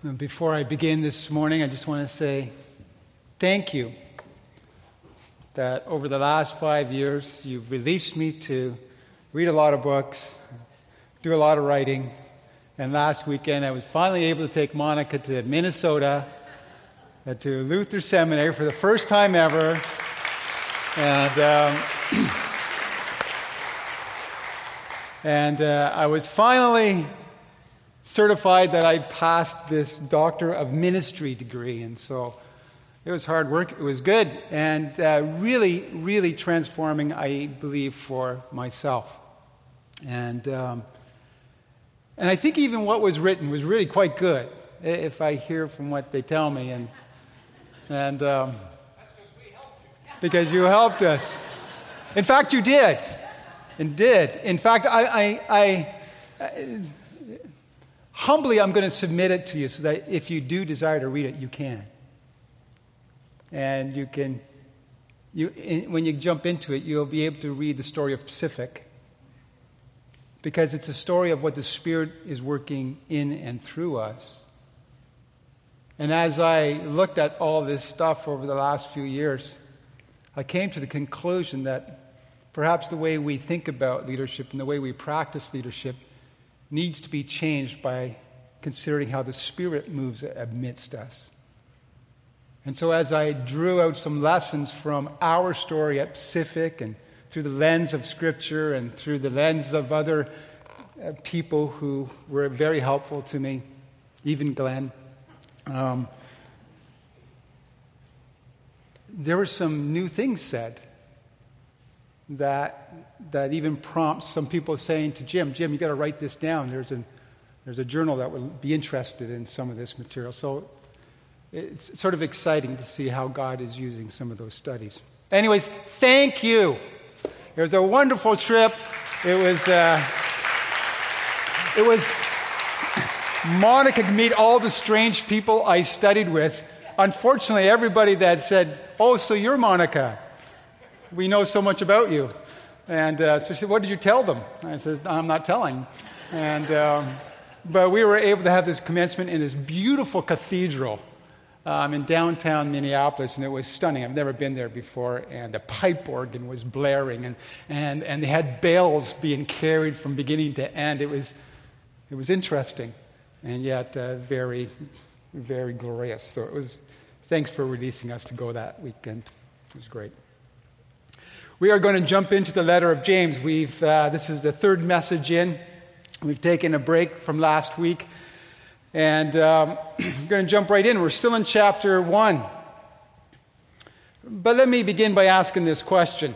And before I begin this morning, I just want to say thank you that over the last 5 years, you've released me to read a lot of books, do a lot of writing, and last weekend I was finally able to take Monica to Minnesota, to Luther Seminary for the first time ever, and I was finally certified that I passed this Doctor of Ministry degree, and so it was hard work. It was good, and really, really transforming, I believe, for myself. And I think even what was written was really quite good, if I hear from what they tell me, and that's because we helped you. Because you helped us. In fact, you did. In fact, I humbly, I'm going to submit it to you so that if you do desire to read it, you can. And when you jump into it, you'll be able to read the story of Pacific, because it's a story of what the Spirit is working in and through us. And as I looked at all this stuff over the last few years, I came to the conclusion that perhaps the way we think about leadership and the way we practice leadership needs to be changed by considering how the Spirit moves amidst us. And so as I drew out some lessons from our story at Pacific and through the lens of Scripture and through the lens of other people who were very helpful to me, even Glenn, there were some new things said that even prompts some people saying to Jim, you got to write this down. There's a journal that would be interested in some of this material. So it's sort of exciting to see how God is using some of those studies. Anyways, thank you. It was a wonderful trip. It was Monica could meet all the strange people I studied with. Unfortunately, everybody that said, "Oh, so you're Monica. We know so much about you." And so she said, "What did you tell them?" I said, "I'm not telling." But we were able to have this commencement in this beautiful cathedral in downtown Minneapolis, and it was stunning. I've never been there before, and the pipe organ was blaring, and they had bells being carried from beginning to end. It was interesting, and yet very, very glorious. So thanks for releasing us to go that weekend. It was great. We are going to jump into the letter of James. This is the third message in. We've taken a break from last week, and we're going to jump right in. We're still in chapter 1. But let me begin by asking this question.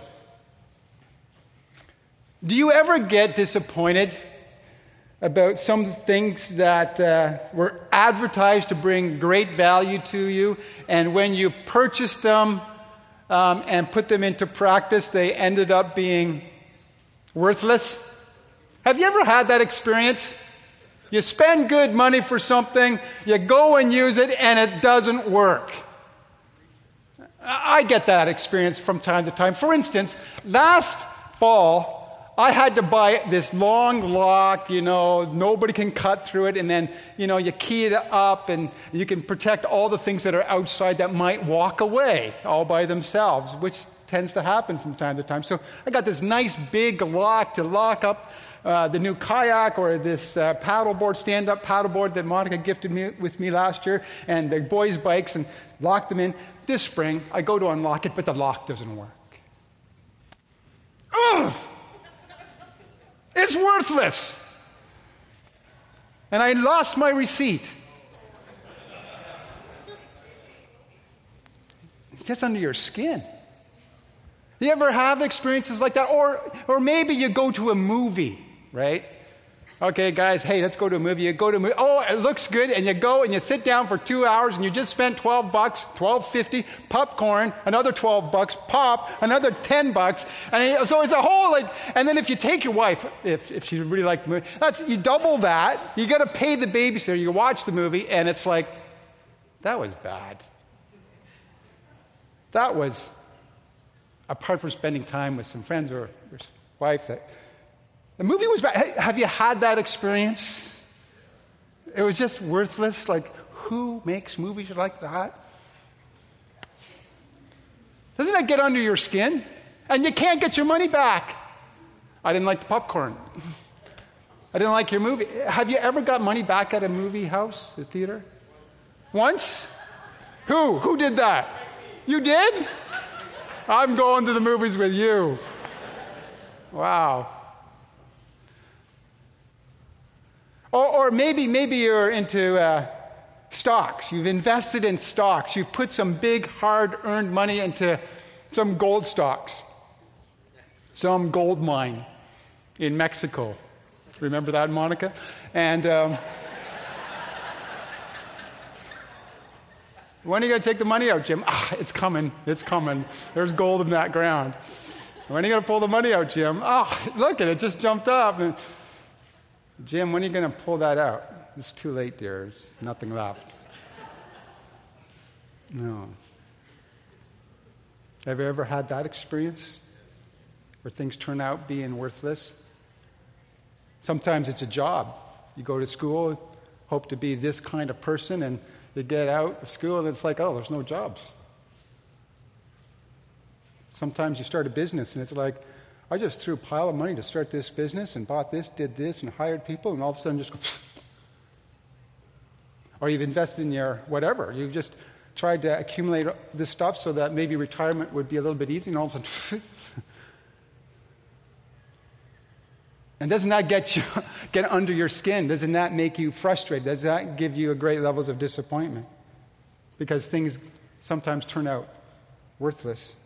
Do you ever get disappointed about some things that were advertised to bring great value to you, and when you purchased them and put them into practice, they ended up being worthless? Have you ever had that experience? You spend good money for something, you go and use it, and it doesn't work. I get that experience from time to time. For instance, last fall, I had to buy this long lock, nobody can cut through it, and then, you key it up, and you can protect all the things that are outside that might walk away all by themselves, which tends to happen from time to time. So I got this nice big lock to lock up the new kayak, or this paddleboard, stand-up paddleboard that Monica gifted me with me last year, and the boys' bikes, and locked them in. This spring, I go to unlock it, but the lock doesn't work. Ugh! It's worthless. And I lost my receipt. It gets under your skin. You ever have experiences like that? Or maybe you go to a movie, right? Okay, guys, hey, let's go to a movie. You go to a movie. Oh, it looks good. And you go and you sit down for 2 hours and you just spent $12, $12.50, popcorn, another $12, pop, another $10. And so it's a whole, and then if you take your wife, if she really liked the movie, you double that. You got to pay the babysitter. You watch the movie and it's like, that was bad. That was, apart from spending time with some friends or your wife, the movie was bad. Have you had that experience? It was just worthless. Like, who makes movies like that? Doesn't that get under your skin? And you can't get your money back. I didn't like the popcorn. I didn't like your movie. Have you ever got money back at a movie house, a theater? Once? Who? Who did that? You did? I'm going to the movies with you. Wow. Or maybe you're into stocks. You've invested in stocks. You've put some big, hard-earned money into some gold stocks. Some gold mine in Mexico. Remember that, Monica? And when are you going to take the money out, Jim? It's coming. It's coming. There's gold in that ground. When are you going to pull the money out, Jim? Look at it. Just jumped up. And, Jim, when are you going to pull that out? It's too late, dear. There's nothing left. No. Have you ever had that experience where things turn out being worthless? Sometimes it's a job. You go to school, hope to be this kind of person, and you get out of school and it's like, oh, there's no jobs. Sometimes you start a business and it's like, I just threw a pile of money to start this business and bought this, did this, and hired people, and all of a sudden just go, or you've invested in your whatever. You've just tried to accumulate this stuff so that maybe retirement would be a little bit easy, and all of a sudden, and doesn't that get under your skin? Doesn't that make you frustrated? Does that give you a great levels of disappointment? Because things sometimes turn out worthless.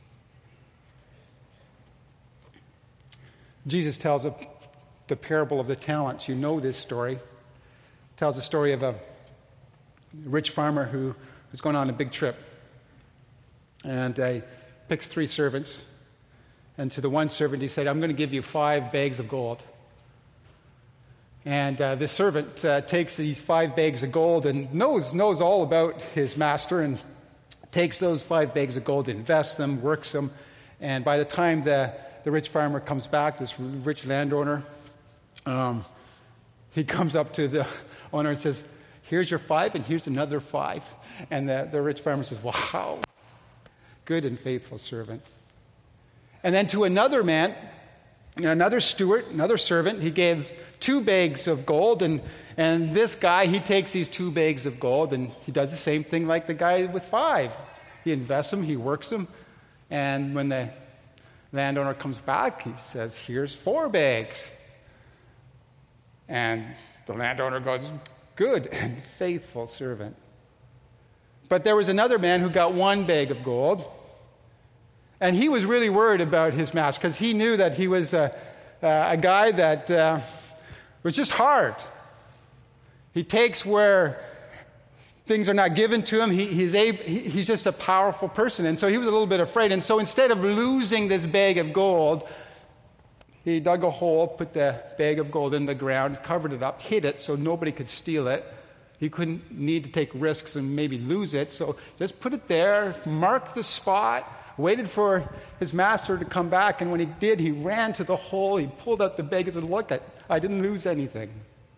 Jesus tells the parable of the talents. You know this story. Tells the story of a rich farmer who is going on a big trip. And he picks 3 servants. And to the one servant, he said, I'm going to give you 5 bags of gold. And this servant takes these 5 bags of gold and knows all about his master and takes those 5 bags of gold, invests them, works them. And by the time the rich farmer comes back, this rich landowner, he comes up to the owner and says, here's your 5 and here's another 5. And the rich farmer says, wow, good and faithful servant. And then to another man, another steward, another servant, he gave 2 bags of gold. And this guy, he takes these 2 bags of gold and he does the same thing like the guy with 5. He invests them, he works them. And when the landowner comes back, he says, here's 4 bags. And the landowner goes, good and faithful servant. But there was another man who got 1 bag of gold. And he was really worried about his master because he knew that he was a guy that was just hard. He takes where things are not given to him. He's just a powerful person. And so he was a little bit afraid. And so instead of losing this bag of gold, he dug a hole, put the bag of gold in the ground, covered it up, hid it so nobody could steal it. He couldn't need to take risks and maybe lose it. So just put it there, marked the spot, waited for his master to come back. And when he did, he ran to the hole. He pulled out the bag and said, look, I didn't lose anything.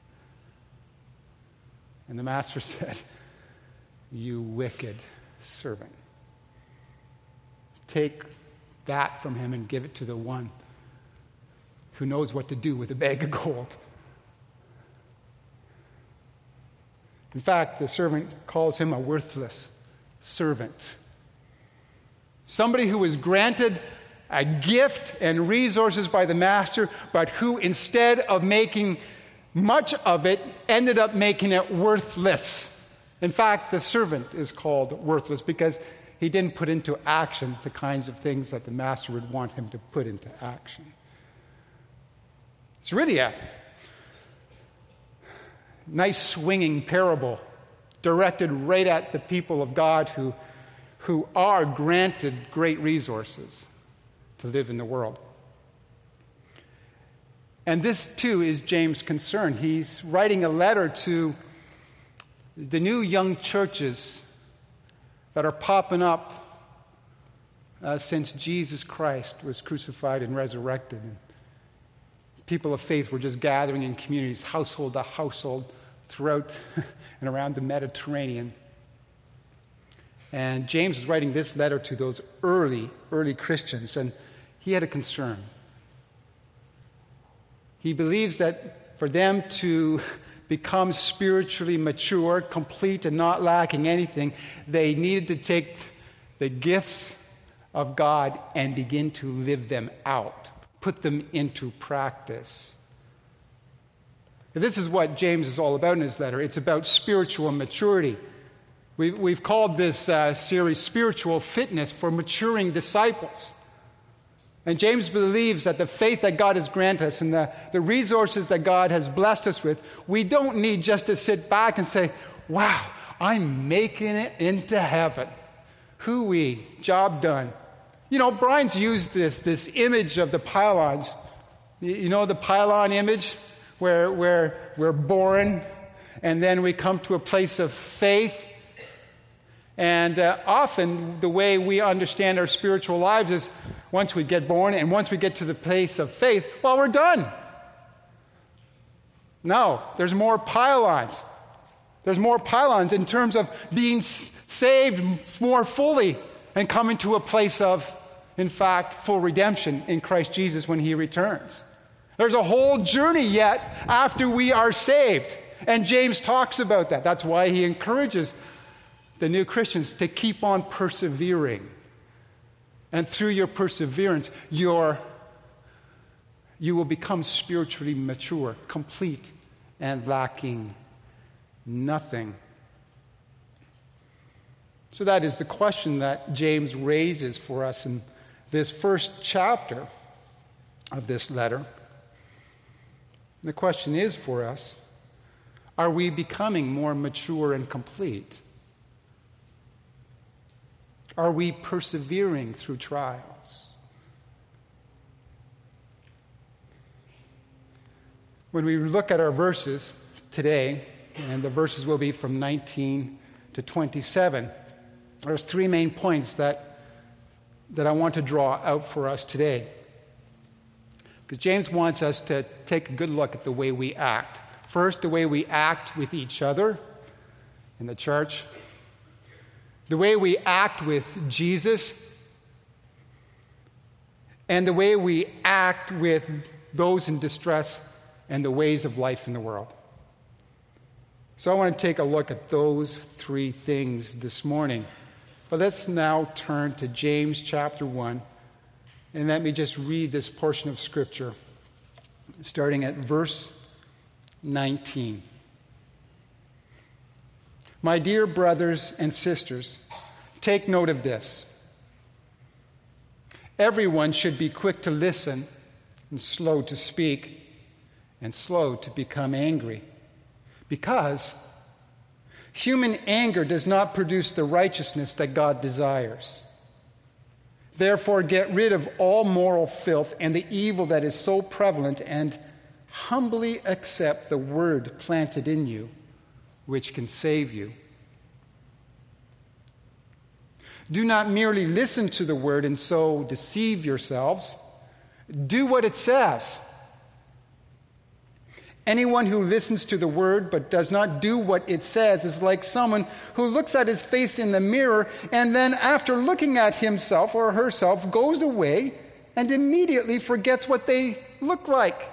And the master said, you wicked servant. Take that from him and give it to the one who knows what to do with a bag of gold. In fact, the servant calls him a worthless servant. Somebody who was granted a gift and resources by the master, but who instead of making much of it, ended up making it worthless. In fact, the servant is called worthless because he didn't put into action the kinds of things that the master would want him to put into action. It's really a nice swinging parable directed right at the people of God who are granted great resources to live in the world. And this, too, is James' concern. He's writing a letter to the new young churches that are popping up since Jesus Christ was crucified and resurrected. And people of faith were just gathering in communities, household to household, throughout and around the Mediterranean. And James is writing this letter to those early Christians, and he had a concern. He believes that for them to become spiritually mature, complete, and not lacking anything, they needed to take the gifts of God and begin to live them out, put them into practice. This is what James is all about in his letter. It's about spiritual maturity. We've called this series Spiritual Fitness for Maturing Disciples. And James believes that the faith that God has granted us and the resources that God has blessed us with, we don't need just to sit back and say, wow, I'm making it into heaven. Hooey, job done. You know, Brian's used this image of the pylons. You know the pylon image where we're born and then we come to a place of faith. And often the way we understand our spiritual lives is once we get born and once we get to the place of faith, well, we're done. No, there's more pylons. There's more pylons in terms of being saved more fully and coming to a place of, in fact, full redemption in Christ Jesus when he returns. There's a whole journey yet after we are saved. And James talks about that. That's why he encourages the new Christians to keep on persevering. And through your perseverance, you will become spiritually mature, complete, and lacking nothing. So that is the question that James raises for us in this first chapter of this letter. The question is for us, are we becoming more mature and complete? Are we persevering through trials? When we look at our verses today, and the verses will be from 19 to 27, there's three main points that I want to draw out for us today. Because James wants us to take a good look at the way we act. First, the way we act with each other in the church. The way we act with Jesus, and the way we act with those in distress and the ways of life in the world. So I want to take a look at those three things this morning. But let's now turn to James chapter 1, and let me just read this portion of Scripture, starting at verse 19. My dear brothers and sisters, take note of this. Everyone should be quick to listen and slow to speak and slow to become angry, because human anger does not produce the righteousness that God desires. Therefore, get rid of all moral filth and the evil that is so prevalent, and humbly accept the word planted in you, which can save you. Do not merely listen to the word and so deceive yourselves. Do what it says. Anyone who listens to the word but does not do what it says is like someone who looks at his face in the mirror and then, after looking at himself or herself, goes away and immediately forgets what they look like.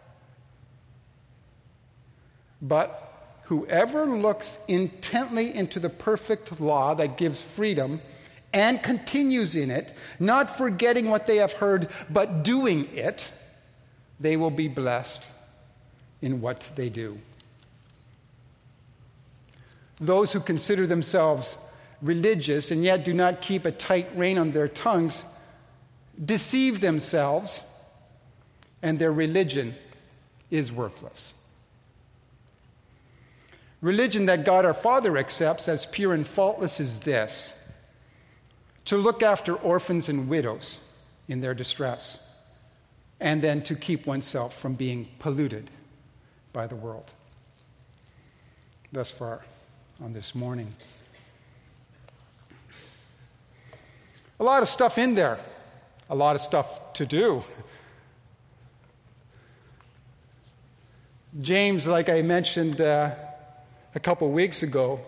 But whoever looks intently into the perfect law that gives freedom and continues in it, not forgetting what they have heard, but doing it, they will be blessed in what they do. Those who consider themselves religious and yet do not keep a tight rein on their tongues deceive themselves, and their religion is worthless. Religion that God our Father accepts as pure and faultless is this: to look after orphans and widows in their distress, and then to keep oneself from being polluted by the world. Thus far on this morning. A lot of stuff in there, a lot of stuff to do. James, like I mentioned a couple weeks ago,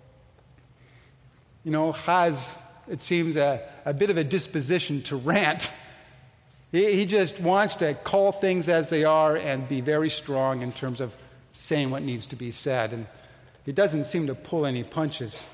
has, it seems, a bit of a disposition to rant. He just wants to call things as they are and be very strong in terms of saying what needs to be said. And he doesn't seem to pull any punches.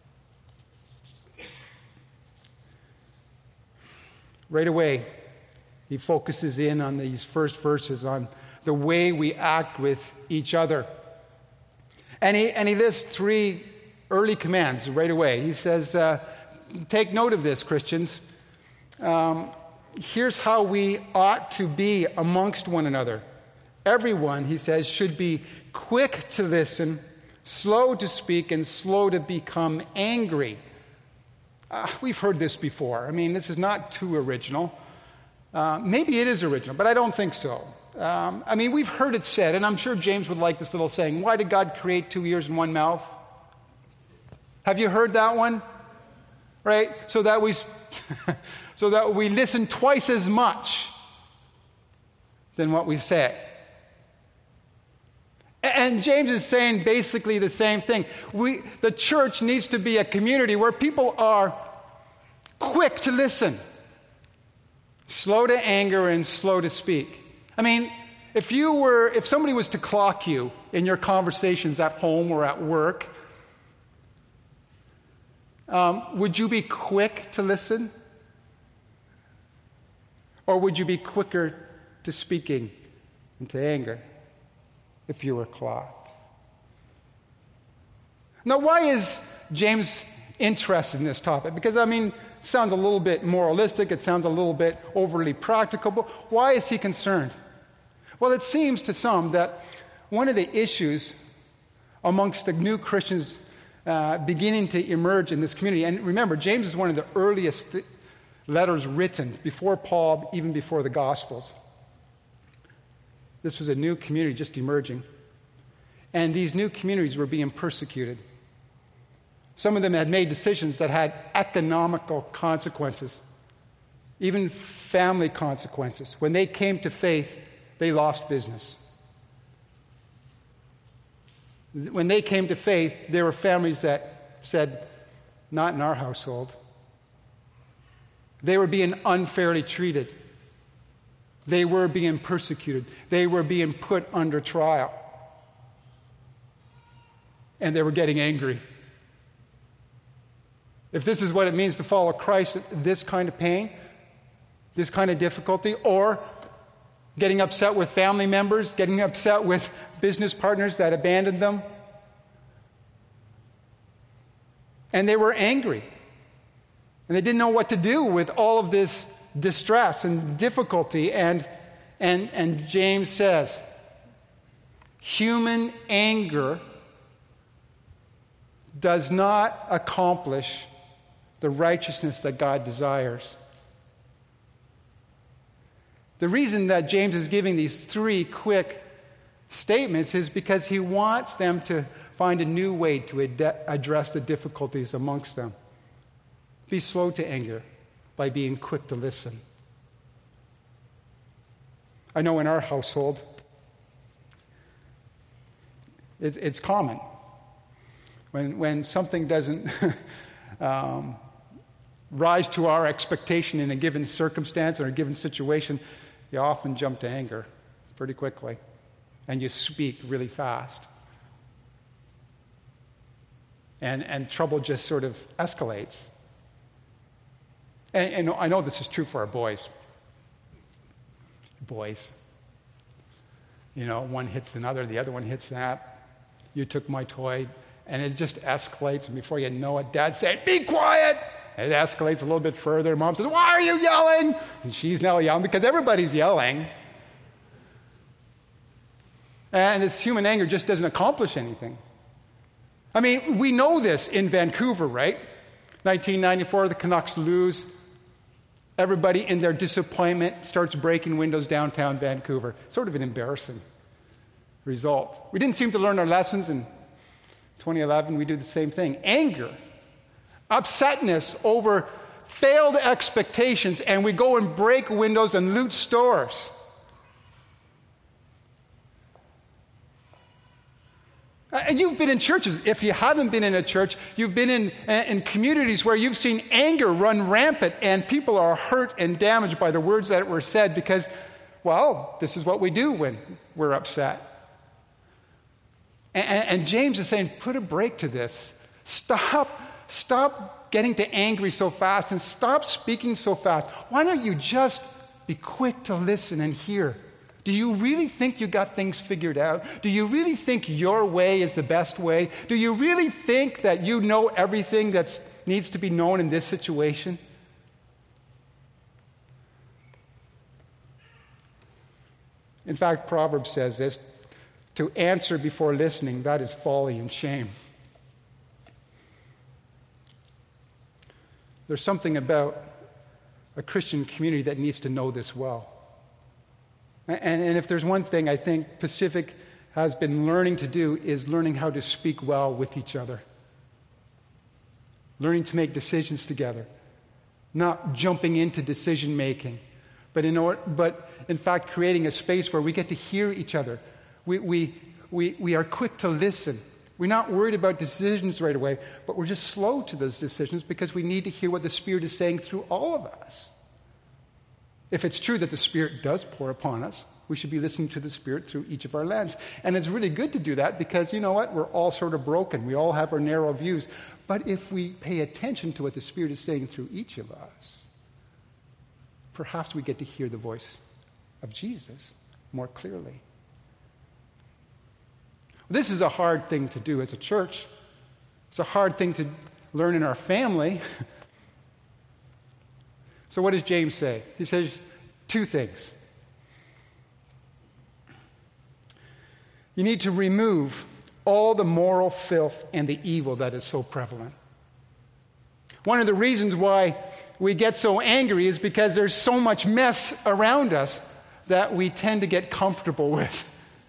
Right away, he focuses in on these first verses on the way we act with each other. And he lists 3 early commands right away. He says, take note of this, Christians. Here's how we ought to be amongst one another. Everyone, he says, should be quick to listen, slow to speak, and slow to become angry. We've heard this before. I mean, this is not too original. Maybe it is original, but I don't think so. We've heard it said, and I'm sure James would like this little saying, why did God create 2 ears and 1 mouth? Have you heard that one? Right? So that we listen twice as much than what we say. And James is saying basically the same thing. The church needs to be a community where people are quick to listen, slow to anger, and slow to speak. I mean, if somebody was to clock you in your conversations at home or at work, would you be quick to listen? Or would you be quicker to speaking and to anger if you were clocked? Now, why is James interested in this topic? Because, it sounds a little bit moralistic, it sounds a little bit overly practical, but why is he concerned? Well, it seems to some that one of the issues amongst the new Christians beginning to emerge in this community, and remember, James is one of the earliest letters written before Paul, even before the Gospels. This was a new community just emerging. And these new communities were being persecuted. Some of them had made decisions that had economical consequences, even family consequences. When they came to faith, they lost business. When they came to faith, there were families that said, not in our household. They were being unfairly treated. They were being persecuted. They were being put under trial. And they were getting angry. If this is what it means to follow Christ, this kind of pain, this kind of difficulty, or getting upset with family members, getting upset with business partners that abandoned them. And they were angry. And they didn't know what to do with all of this distress and difficulty. And James says, human anger does not accomplish the righteousness that God desires. The reason that James is giving these 3 quick statements is because he wants them to find a new way to address the difficulties amongst them. Be slow to anger by being quick to listen. I know in our household, it's common. When something doesn't rise to our expectation in a given circumstance or a given situation, you often jump to anger pretty quickly, and you speak really fast. And trouble just sort of escalates. And I know this is true for our boys. Boys. One hits another, the other one hits that. You took my toy, and it just escalates, and before you know it, Dad's saying, be quiet! And it escalates a little bit further. Mom says, why are you yelling? And she's now yelling because everybody's yelling. And this human anger just doesn't accomplish anything. We know this in Vancouver, right? 1994, the Canucks lose. Everybody in their disappointment starts breaking windows downtown Vancouver. Sort of an embarrassing result. We didn't seem to learn our lessons in 2011. We do the same thing. Anger, upsetness over failed expectations, and we go and break windows and loot stores. And you've been in churches. If you haven't been in a church, you've been in communities where you've seen anger run rampant and people are hurt and damaged by the words that were said because, well, this is what we do when we're upset. And James is saying, put a break to this. Stop getting to angry so fast and stop speaking so fast. Why don't you just be quick to listen and hear? Do you really think you got things figured out? Do you really think your way is the best way? Do you really think that you know everything that needs to be known in this situation? In fact, Proverbs says this, to answer before listening, that is folly and shame. There's something about a Christian community that needs to know this well. And if there's one thing I think Pacific has been learning to do is learning how to speak well with each other. Learning to make decisions together. Not jumping into decision making, but in fact creating a space where we get to hear each other. We are quick to listen. We're not worried about decisions right away, but we're just slow to those decisions because we need to hear what the Spirit is saying through all of us. If it's true that the Spirit does pour upon us, we should be listening to the Spirit through each of our lens. And it's really good to do that because, you know what? We're all sort of broken. We all have our narrow views. But if we pay attention to what the Spirit is saying through each of us, perhaps we get to hear the voice of Jesus more clearly. This is a hard thing to do as a church. It's a hard thing to learn in our family. So what does James say? He says two things. You need to remove all the moral filth and the evil that is so prevalent. One of the reasons why we get so angry is because there's so much mess around us that we tend to get comfortable with.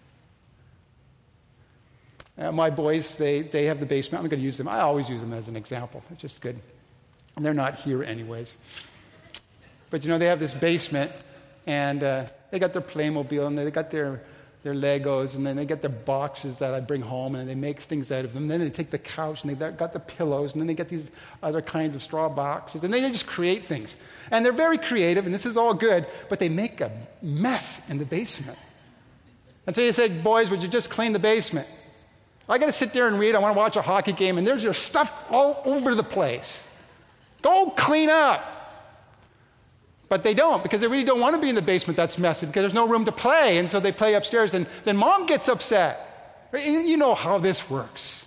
My boys, they have the basement. I'm going to use them. I always use them as an example. It's just good. And they're not here anyways. But, they have this basement, and they got their Playmobil, and they got their Legos, and then they get their boxes that I bring home, and they make things out of them. Then they take the couch, and they got the pillows, and then they get these other kinds of straw boxes, and they just create things. And they're very creative, and this is all good, but they make a mess in the basement. And so you said, boys, would you just clean the basement? I got to sit there and read. I want to watch a hockey game, and there's your stuff all over the place. Go clean up. But they don't, because they really don't want to be in the basement that's messy, because there's no room to play, and so they play upstairs, and then mom gets upset. You know how this works.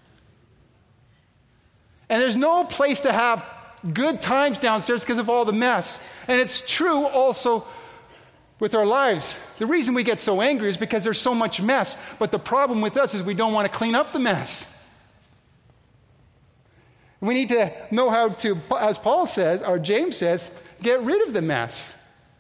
And there's no place to have good times downstairs because of all the mess. And it's true also with our lives. The reason we get so angry is because there's so much mess, but the problem with us is we don't want to clean up the mess. We need to know how to, as Paul says, or James says, get rid of the mess.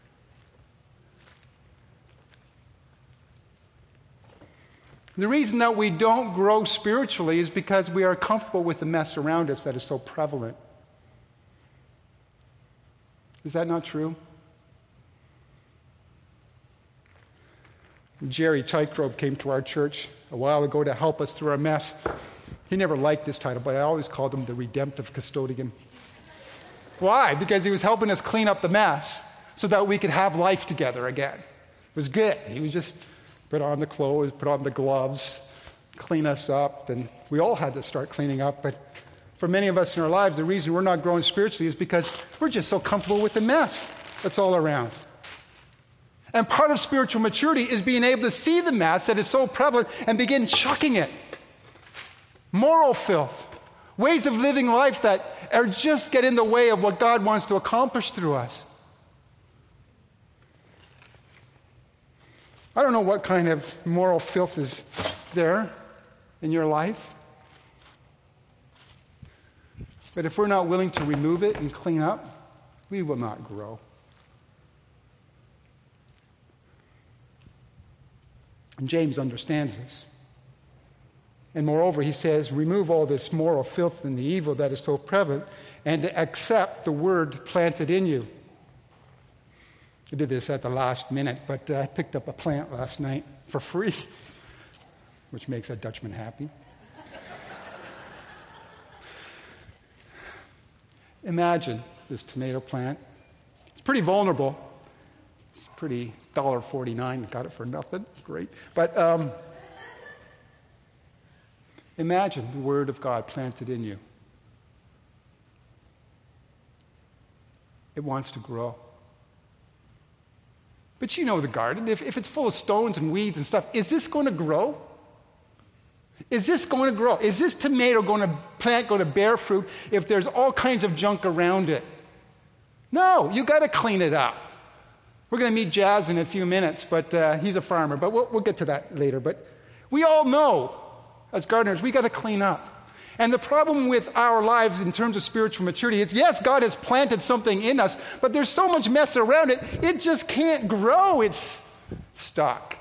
The reason that we don't grow spiritually is because we are comfortable with the mess around us that is so prevalent. Is that not true? Jerry Tycrobe came to our church a while ago to help us through our mess. He never liked this title, but I always called him the redemptive custodian. Why? Because he was helping us clean up the mess so that we could have life together again. It was good. He was just put on the clothes, put on the gloves, clean us up, and we all had to start cleaning up. But for many of us in our lives, the reason we're not growing spiritually is because we're just so comfortable with the mess that's all around. And part of spiritual maturity is being able to see the mess that is so prevalent and begin chucking it. Moral filth, ways of living life that are just get in the way of what God wants to accomplish through us. I don't know what kind of moral filth is there in your life. But if we're not willing to remove it and clean up, we will not grow. And James understands this. And moreover, he says, remove all this moral filth and the evil that is so prevalent and to accept the word planted in you. I did this at the last minute, but I picked up a plant last night for free. which makes a Dutchman happy. Imagine this tomato plant. It's pretty vulnerable. It's pretty $1.49. Got it for nothing. Great. But imagine the Word of God planted in you. It wants to grow. But you know the garden. If it's full of stones and weeds and stuff, is this going to grow? Is this going to grow? Is this tomato plant going to bear fruit if there's all kinds of junk around it? No, you got to clean it up. We're going to meet Jazz in a few minutes, but he's a farmer. But we'll get to that later. But we all know, as gardeners, we got to clean up. And the problem with our lives in terms of spiritual maturity is, yes, God has planted something in us, but there's so much mess around it, it just can't grow. It's stuck.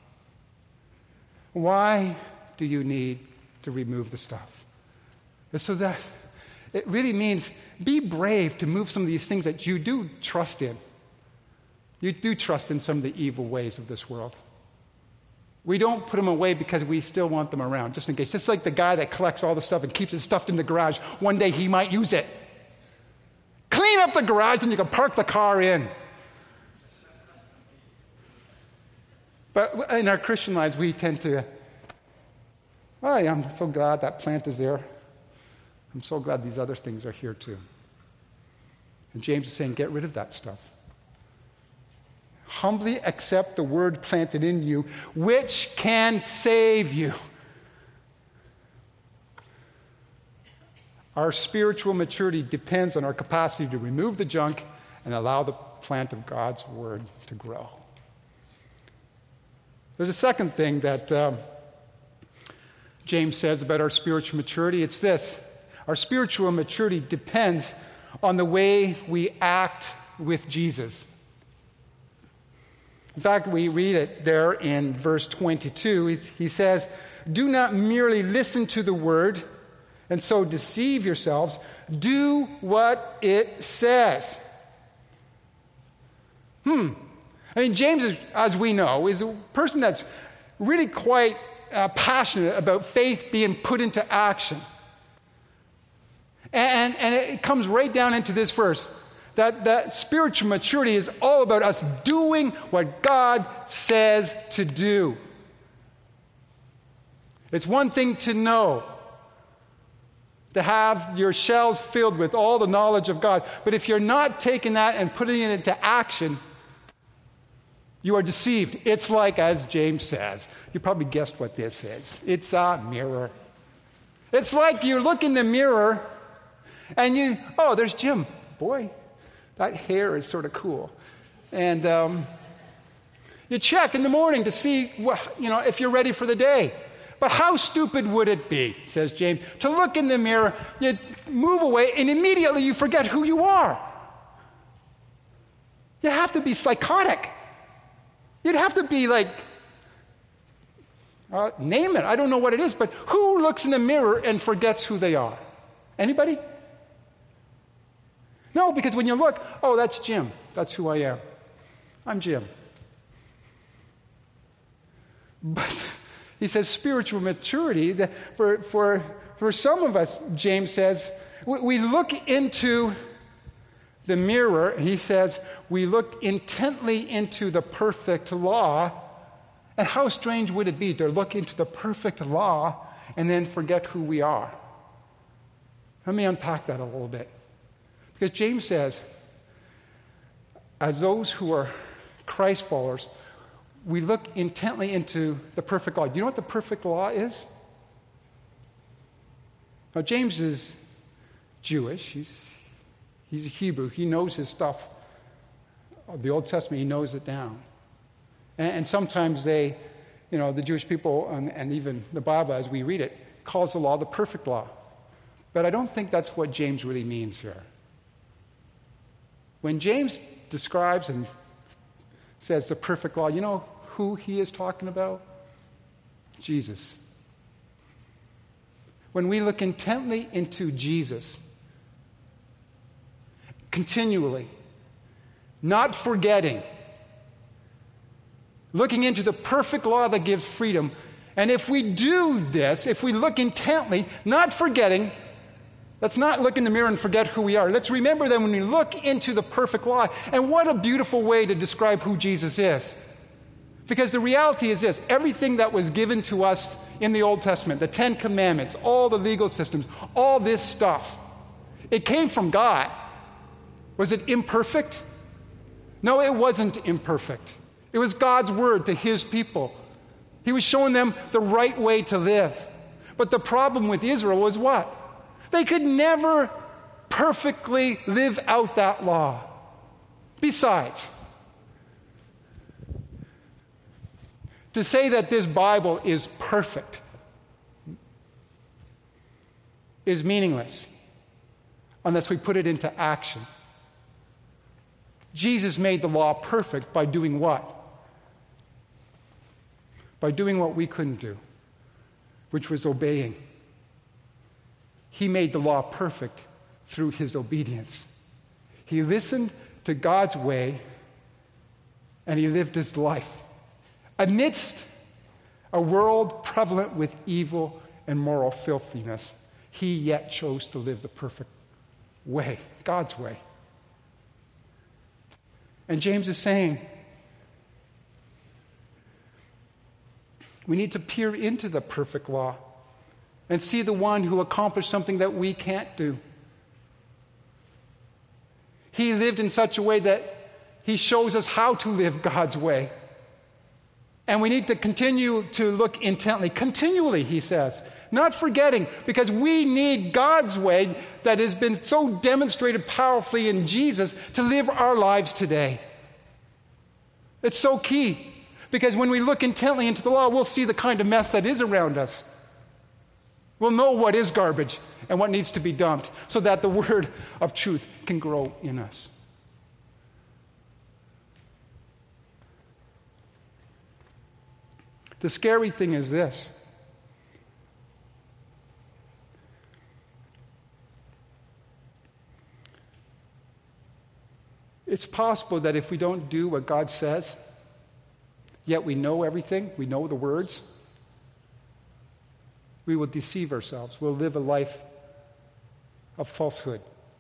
Why do you need to remove the stuff? So that it really means be brave to move some of these things that you do trust in. You do trust in some of the evil ways of this world. We don't put them away because we still want them around, just in case. Just like the guy that collects all the stuff and keeps it stuffed in the garage. One day he might use it. Clean up the garage and you can park the car in. But in our Christian lives, we tend to, oh, yeah, I'm so glad that plant is there. I'm so glad these other things are here too. And James is saying, get rid of that stuff. Humbly accept the word planted in you, which can save you. Our spiritual maturity depends on our capacity to remove the junk and allow the plant of God's word to grow. There's a second thing that James says about our spiritual maturity. It's this: our spiritual maturity depends on the way we act with Jesus. In fact, we read it there in verse 22. He says, do not merely listen to the word and so deceive yourselves. Do what it says. I mean, James, as we know, is a person that's really quite passionate about faith being put into action. And it comes right down into this verse. That spiritual maturity is all about us doing what God says to do. It's one thing to know, to have your shells filled with all the knowledge of God. But if you're not taking that and putting it into action, you are deceived. It's like, as James says, you probably guessed what this is. It's a mirror. It's like you look in the mirror and oh, there's Jim. Boy, that hair is sort of cool. And you check in the morning to see if you're ready for the day. But how stupid would it be, says James, to look in the mirror, you move away, and immediately you forget who you are. You have to be psychotic. You'd have to be like, name it. I don't know what it is, but who looks in the mirror and forgets who they are? Anybody? No, because when you look, oh, that's Jim. That's who I am. I'm Jim. But he says spiritual maturity, for some of us, James says, we look into the mirror, and he says, we look intently into the perfect law. And how strange would it be to look into the perfect law and then forget who we are? Let me unpack that a little bit. Because James says, as those who are Christ followers, we look intently into the perfect law. Do you know what the perfect law is? Now, James is Jewish. He's a Hebrew. He knows his stuff. The Old Testament, he knows it down. And sometimes the Jewish people, and even the Bible as we read it, calls the law the perfect law. But I don't think that's what James really means here. When James describes and says the perfect law, you know who he is talking about? Jesus. When we look intently into Jesus, continually, not forgetting, looking into the perfect law that gives freedom, And if we do this, if we look intently, not forgetting, let's not look in the mirror and forget who we are. Let's remember that when we look into the perfect law, and what a beautiful way to describe who Jesus is. Because the reality is this, everything that was given to us in the Old Testament, the Ten Commandments, all the legal systems, all this stuff, it came from God. Was it imperfect? No, it wasn't imperfect. It was God's word to his people. He was showing them the right way to live. But the problem with Israel was what? They could never perfectly live out that law. Besides, to say that this Bible is perfect is meaningless unless we put it into action. Jesus made the law perfect by doing what? By doing what we couldn't do, which was obeying. He made the law perfect through his obedience. He listened to God's way, and he lived his life. Amidst a world prevalent with evil and moral filthiness, he yet chose to live the perfect way, God's way. And James is saying, we need to peer into the perfect law and see the one who accomplished something that we can't do. He lived in such a way that he shows us how to live God's way. And we need to continue to look intently, continually, he says, not forgetting, because we need God's way that has been so demonstrated powerfully in Jesus to live our lives today. It's so key, because when we look intently into the law, we'll see the kind of mess that is around us. We'll know what is garbage and what needs to be dumped so that the word of truth can grow in us. The scary thing is this. It's possible that if we don't do what God says, yet we know everything, we know the words, we will deceive ourselves. We'll live a life of falsehood.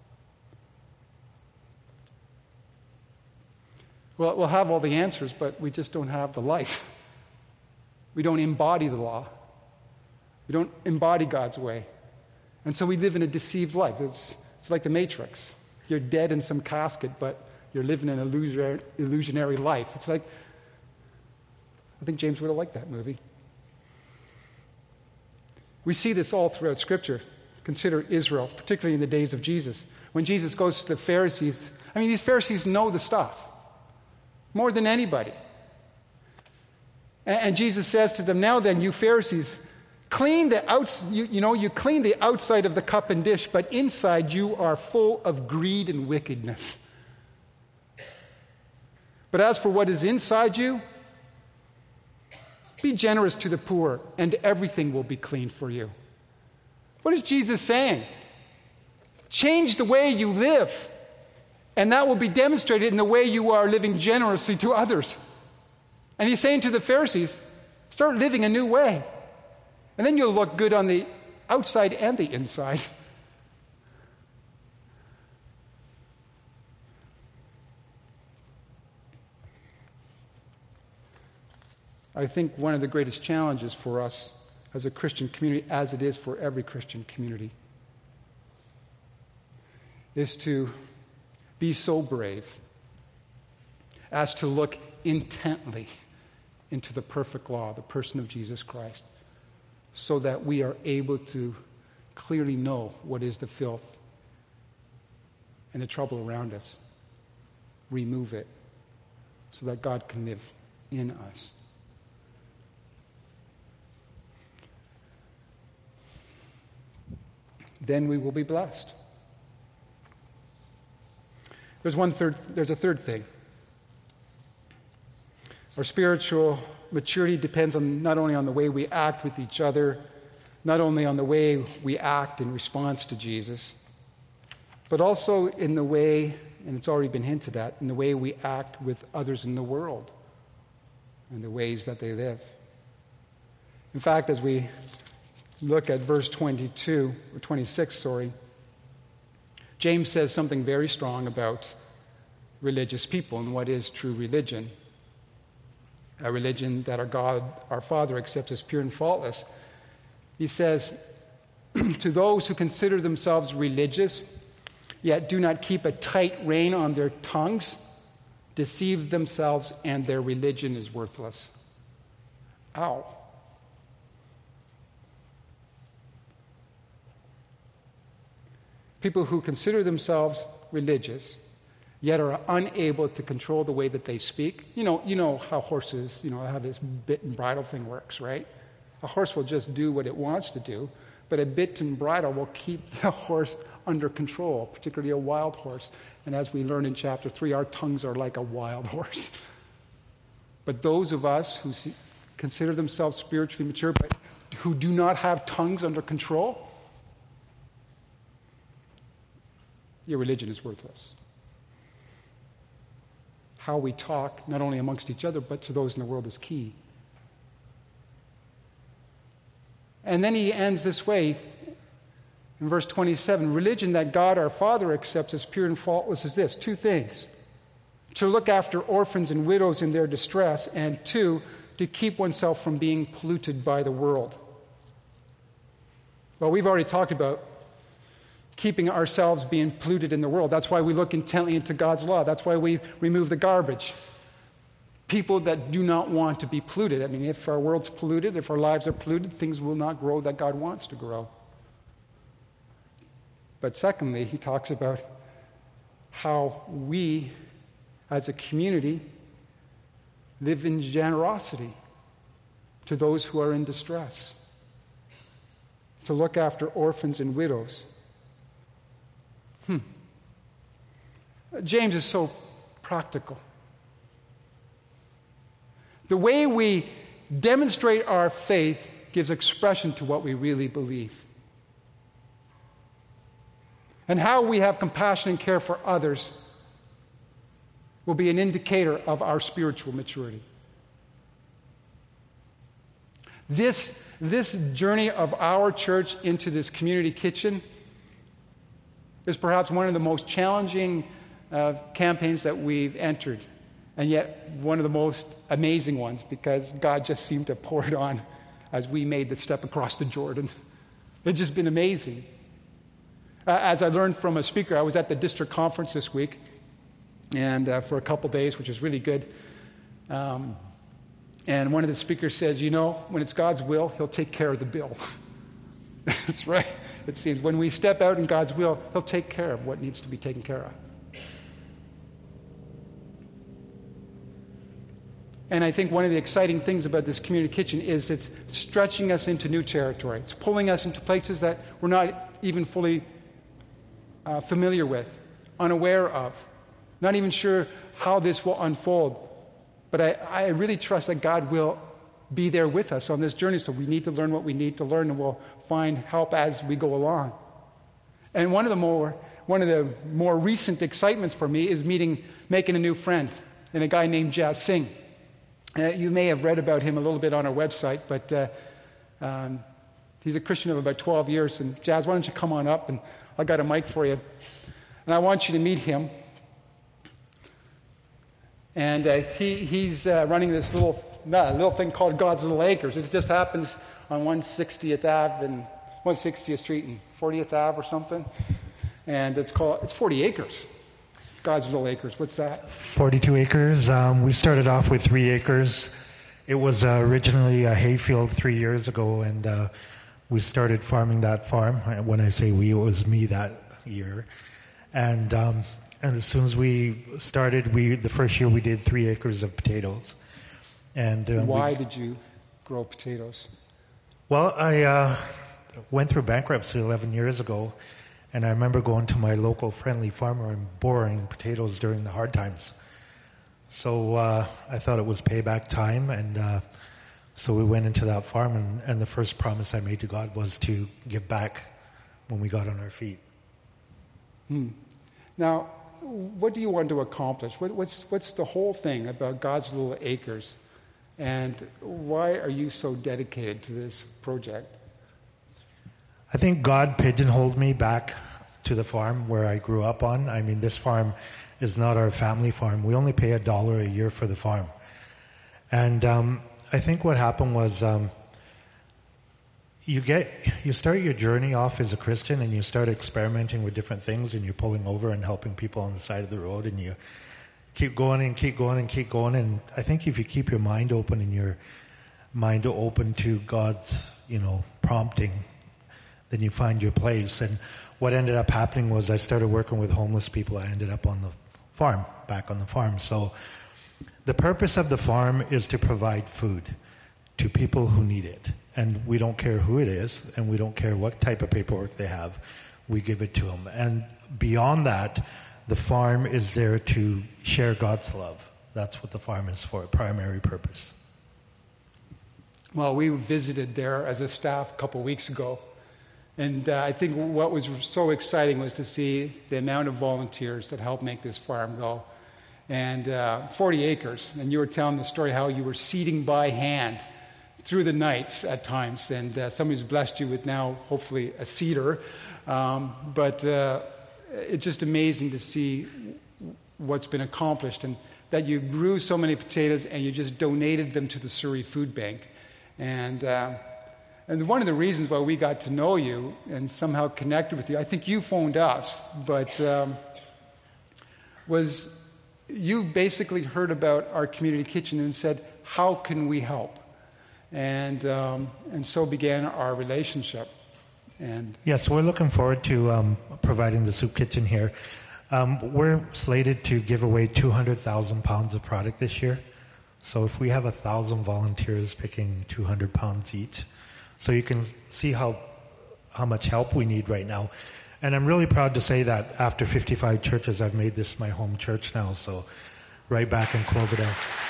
Well, we'll have all the answers, but we just don't have the life. We don't embody the law. We don't embody God's way. And so we live in a deceived life. It's like the Matrix. You're dead in some casket, but you're living an illusionary life. It's like, I think James would have liked that movie. We see this all throughout Scripture. Consider Israel, particularly in the days of Jesus. When Jesus goes to the Pharisees, these Pharisees know the stuff more than anybody. And Jesus says to them, now then, you Pharisees, clean the you clean the outside of the cup and dish, but inside you are full of greed and wickedness. But as for what is inside you, be generous to the poor, and everything will be clean for you. What is Jesus saying? Change the way you live, and that will be demonstrated in the way you are living generously to others. And he's saying to the Pharisees, start living a new way. And then you'll look good on the outside and the inside. I think one of the greatest challenges for us as a Christian community, as it is for every Christian community, is to be so brave as to look intently into the perfect law, the person of Jesus Christ, so that we are able to clearly know what is the filth and the trouble around us. Remove it so that God can live in us. Then we will be blessed. There's a third thing. Our spiritual maturity depends not only on the way we act with each other, not only on the way we act in response to Jesus, but also in the way, and it's already been hinted at, in the way we act with others in the world and the ways that they live. In fact, as we look at verse 22, or 26, James says something very strong about religious people and what is true religion. A religion that our God, our Father, accepts as pure and faultless. He says, to those who consider themselves religious, yet do not keep a tight rein on their tongues, deceive themselves, and their religion is worthless. Ow. People who consider themselves religious, yet are unable to control the way that they speak. You know how horses, how this bit and bridle thing works, right? A horse will just do what it wants to do, but a bit and bridle will keep the horse under control, particularly a wild horse. And as we learn in chapter 3, our tongues are like a wild horse. But those of us who consider themselves spiritually mature, but who do not have tongues under control, your religion is worthless. How we talk, not only amongst each other, but to those in the world, is key. And then he ends this way in verse 27. Religion that God our Father accepts as pure and faultless is this: two things. To look after orphans and widows in their distress, and two, to keep oneself from being polluted by the world. Well, we've already talked about keeping ourselves being polluted in the world. That's why we look intently into God's law. That's why we remove the garbage. People that do not want to be polluted. I mean, if our world's polluted, if our lives are polluted, things will not grow that God wants to grow. But secondly, he talks about how we, as a community, live in generosity to those who are in distress, to look after orphans and widows. James is so practical. The way we demonstrate our faith gives expression to what we really believe. And how we have compassion and care for others will be an indicator of our spiritual maturity. This journey of our church into this community kitchen is perhaps one of the most challenging campaigns that we've entered, and yet one of the most amazing ones, because God just seemed to pour it on as we made the step across the Jordan. It's just been amazing. As I learned from a speaker, I was at the district conference this week, and for a couple days, which was really good. And one of the speakers says, when it's God's will, he'll take care of the bill. That's right. It seems when we step out in God's will, he'll take care of what needs to be taken care of. And I think one of the exciting things about this community kitchen is it's stretching us into new territory. It's pulling us into places that we're not even fully familiar with, unaware of, not even sure how this will unfold. But I really trust that God will be there with us on this journey, so we need to learn what we need to learn, and we'll find help as we go along. And one of the more recent excitements for me is making a new friend, and a guy named Jazz Singh. You may have read about him a little bit on our website, but he's a Christian of about 12 years. And Jazz, why don't you come on up, and I got a mic for you. And I want you to meet him. And he's running this little thing called God's Little Acres. It just happens on 160th Ave and 160th Street and 40th Ave or something. And it's 40 acres. God's Little Acres. What's that? 42 acres. We started off with 3 acres. It was originally a hayfield 3 years ago, and we started farming that farm. When I say we, it was me that year. And as soon as we started, the first year we did 3 acres of potatoes. And why did you grow potatoes? Well, I went through bankruptcy 11 years ago. And I remember going to my local friendly farmer and borrowing potatoes during the hard times. So I thought it was payback time, and so we went into that farm, and the first promise I made to God was to give back when we got on our feet. Now, what do you want to accomplish? What's the whole thing about God's Little Acres? And why are you so dedicated to this project? I think God pigeonholed me back to the farm where I grew up on. I mean, this farm is not our family farm. We only pay $1 a year for the farm. And I think what happened was you start your journey off as a Christian, and you start experimenting with different things, and you're pulling over and helping people on the side of the road, and you keep going and keep going and keep going. And I think if you keep your mind open and your mind open to God's, prompting, then you find your place. And what ended up happening was I started working with homeless people. I ended up back on the farm. So the purpose of the farm is to provide food to people who need it. And we don't care who it is, and we don't care what type of paperwork they have. We give it to them. And beyond that, the farm is there to share God's love. That's what the farm is for, primary purpose. Well, we visited there as a staff a couple weeks ago. And I think what was so exciting was to see the amount of volunteers that helped make this farm go. And 40 acres. And you were telling the story how you were seeding by hand through the nights at times. And somebody's blessed you with now, hopefully, a seeder. But it's just amazing to see what's been accomplished, and that you grew so many potatoes and you just donated them to the Surrey Food Bank. And one of the reasons why we got to know you and somehow connected with you, I think you phoned us, but was you basically heard about our community kitchen and said, how can we help? And so began our relationship. And yes, we're looking forward to providing the soup kitchen here. We're slated to give away 200,000 pounds of product this year. So if we have 1,000 volunteers picking 200 pounds each, so you can see how much help we need right now. And I'm really proud to say that after 55 churches, I've made this my home church now. So right back in Cloverdale.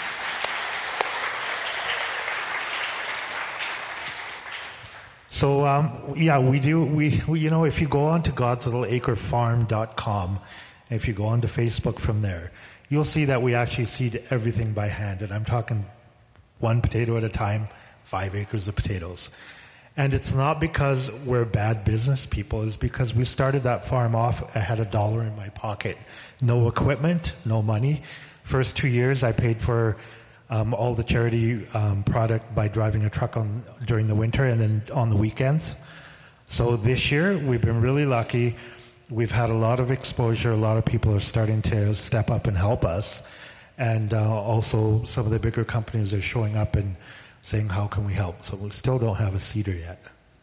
So, we do. We if you go on to godslittleacrefarm.com, and if you go onto Facebook from there, you'll see that we actually seed everything by hand. And I'm talking 1 potato at a time, 5 acres of potatoes. And it's not because we're bad business people. It's because we started that farm off, I had $1 in my pocket. No equipment, no money. First 2 years, I paid for all the charity product by driving a truck during the winter and then on the weekends. So this year, we've been really lucky. We've had a lot of exposure. A lot of people are starting to step up and help us. And also, some of the bigger companies are showing up and saying, how can we help? So we still don't have a seeder yet.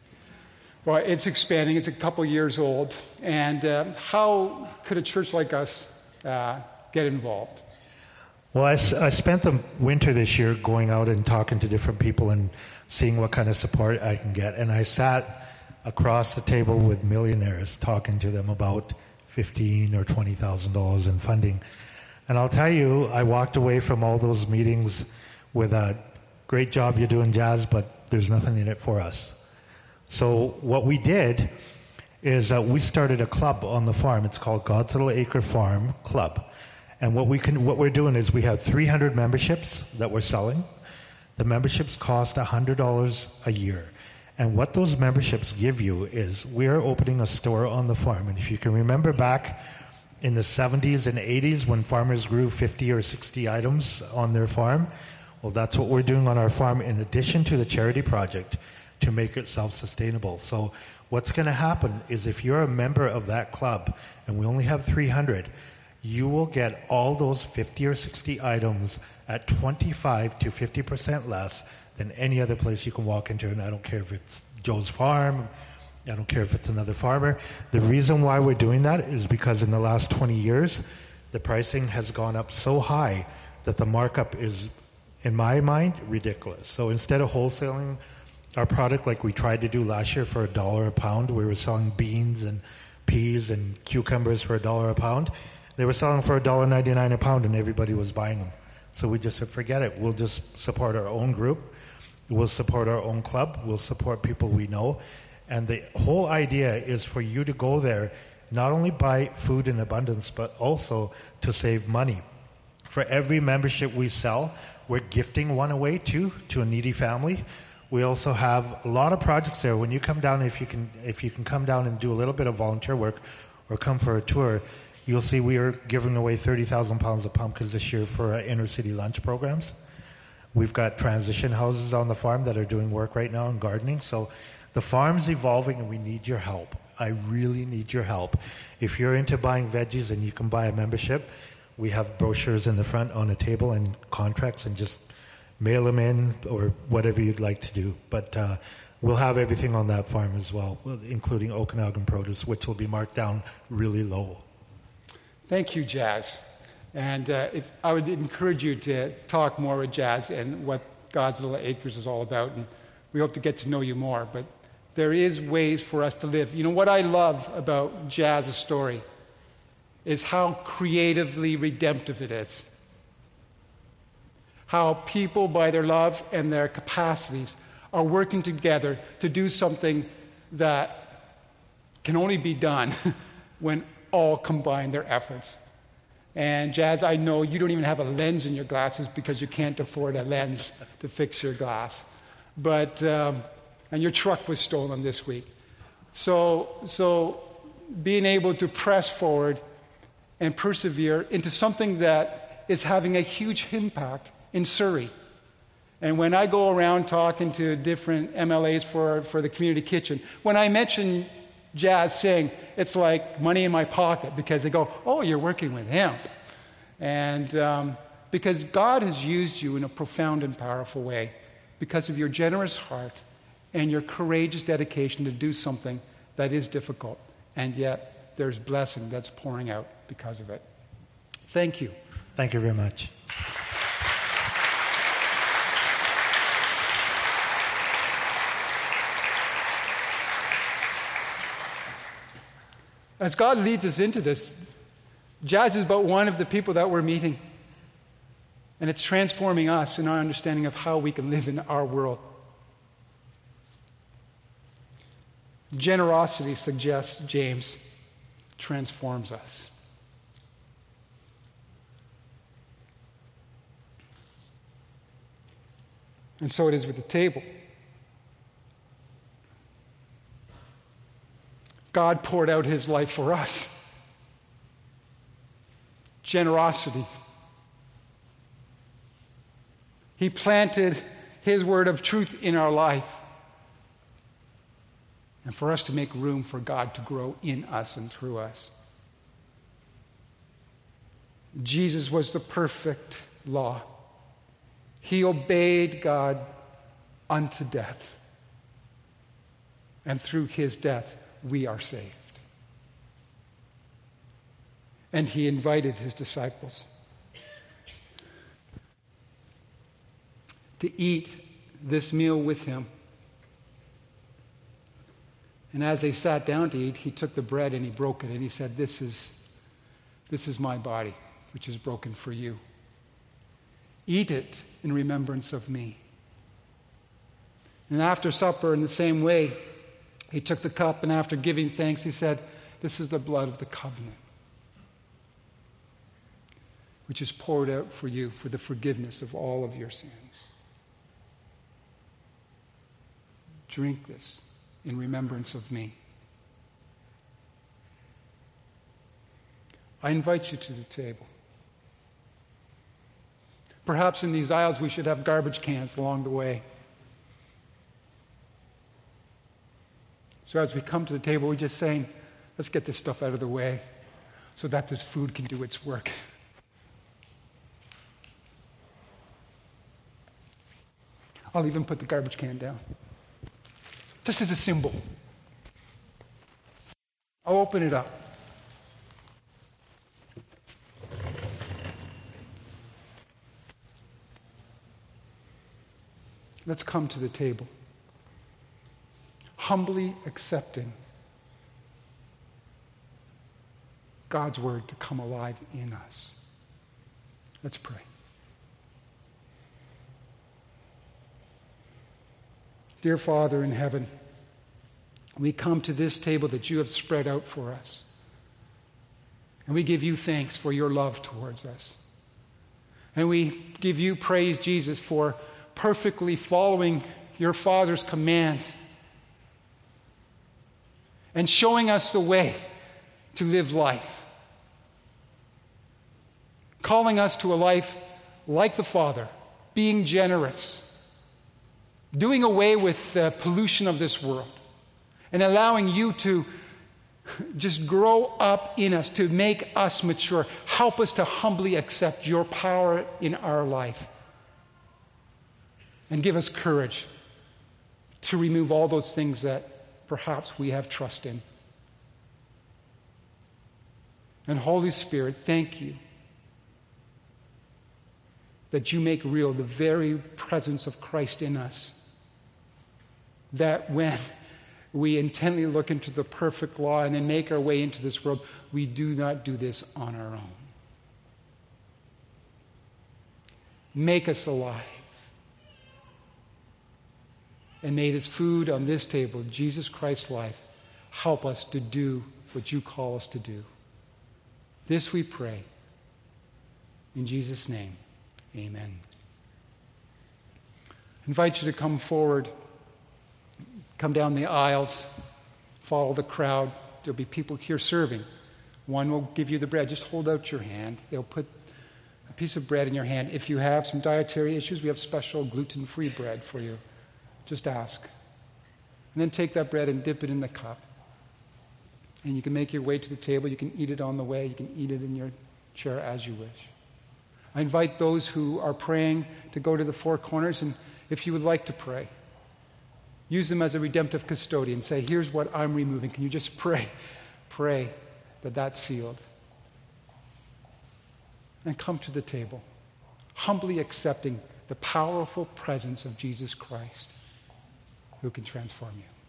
Well, it's expanding. It's a couple years old. And how could a church like us get involved? Well, I spent the winter this year going out and talking to different people and seeing what kind of support I can get. And I sat across the table with millionaires talking to them about $15,000 or $20,000 in funding. And I'll tell you, I walked away from all those meetings with a great job you're doing, Jazz, but there's nothing in it for us. So what we did is we started a club on the farm. It's called God's Little Acre Farm Club. And what we're doing is we have 300 memberships that we're selling. The memberships cost $100 a year. And what those memberships give you is we're opening a store on the farm. And if you can remember back in the 70s and 80s when farmers grew 50 or 60 items on their farm, well, that's what we're doing on our farm in addition to the charity project to make it self-sustainable. So what's going to happen is if you're a member of that club, and we only have 300, you will get all those 50 or 60 items at 25 to 50% less than any other place you can walk into. And I don't care if it's Joe's Farm, I don't care if it's another farmer. The reason why we're doing that is because in the last 20 years, the pricing has gone up so high that the markup is, in my mind, ridiculous. So instead of wholesaling our product like we tried to do last year for $1 a pound, we were selling beans and peas and cucumbers for $1 a pound. They were selling for $1.99 a pound, and everybody was buying them. So we just said, forget it. We'll just support our own group. We'll support our own club. We'll support people we know. And the whole idea is for you to go there, not only buy food in abundance, but also to save money. For every membership we sell, we're gifting one away to a needy family. We also have a lot of projects there. When you come down, if you can come down and do a little bit of volunteer work or come for a tour, you'll see we are giving away 30,000 pounds of pumpkins this year for our inner city lunch programs. We've got transition houses on the farm that are doing work right now in gardening. So the farm's evolving and we need your help. I really need your help. If you're into buying veggies and you can buy a membership, we have brochures in the front on a table and contracts, and just mail them in or whatever you'd like to do. But we'll have everything on that farm as well, including Okanagan produce, which will be marked down really low. Thank you, Jazz. And I would encourage you to talk more with Jazz and what God's Little Acres is all about. And we hope to get to know you more. But there is ways for us to live. You know, what I love about Jazz's story is how creatively redemptive it is. How people, by their love and their capacities, are working together to do something that can only be done when all combine their efforts. And Jazz, I know you don't even have a lens in your glasses because you can't afford a lens to fix your glass. But, and your truck was stolen this week. So being able to press forward and persevere into something that is having a huge impact in Surrey. And when I go around talking to different MLAs for the community kitchen, when I mention Jazz saying, it's like money in my pocket, because they go, oh, you're working with him. And because God has used you in a profound and powerful way because of your generous heart and your courageous dedication to do something that is difficult, and yet there's blessing that's pouring out because of it. Thank you. Thank you very much. As God leads us into this, Jazz is but one of the people that we're meeting. And it's transforming us in our understanding of how we can live in our world. Generosity, suggests James, transforms us. And so it is with the table. God poured out his life for us. Generosity. He planted his word of truth in our life. And for us to make room for God to grow in us and through us. Jesus was the perfect law. He obeyed God unto death. And through his death, we are saved. And he invited his disciples to eat this meal with him. And as they sat down to eat, he took the bread and he broke it and he said, This is my body, which is broken for you. Eat it in remembrance of me. And after supper, in the same way, he took the cup, and after giving thanks, he said, This is the blood of the covenant, which is poured out for you for the forgiveness of all of your sins. Drink this in remembrance of me. I invite you to the table. Perhaps in these aisles we should have garbage cans along the way. So as we come to the table, we're just saying, let's get this stuff out of the way so that this food can do its work. I'll even put the garbage can down, just as a symbol. I'll open it up. Let's come to the table, humbly accepting God's word to come alive in us. Let's pray. Dear Father in heaven, we come to this table that you have spread out for us. And we give you thanks for your love towards us. And we give you praise, Jesus, for perfectly following your Father's commands and showing us the way to live life. Calling us to a life like the Father, being generous, doing away with the pollution of this world, and allowing you to just grow up in us, to make us mature. Help us to humbly accept your power in our life. And give us courage to remove all those things that perhaps we have trust in. And Holy Spirit, thank you that you make real the very presence of Christ in us. That when we intently look into the perfect law and then make our way into this world, we do not do this on our own. Make us alive. And may this food on this table, Jesus Christ's life, help us to do what you call us to do. This we pray. In Jesus' name, amen. I invite you to come forward. Come down the aisles, follow the crowd. There'll be people here serving. One will give you the bread. Just hold out your hand. They'll put a piece of bread in your hand. If you have some dietary issues, we have special gluten-free bread for you. Just ask. And then take that bread and dip it in the cup. And you can make your way to the table. You can eat it on the way. You can eat it in your chair as you wish. I invite those who are praying to go to the four corners, and if you would like to pray, use them as a redemptive custodian. Say, here's what I'm removing. Can you just pray that that's sealed? And come to the table, humbly accepting the powerful presence of Jesus Christ, who can transform you.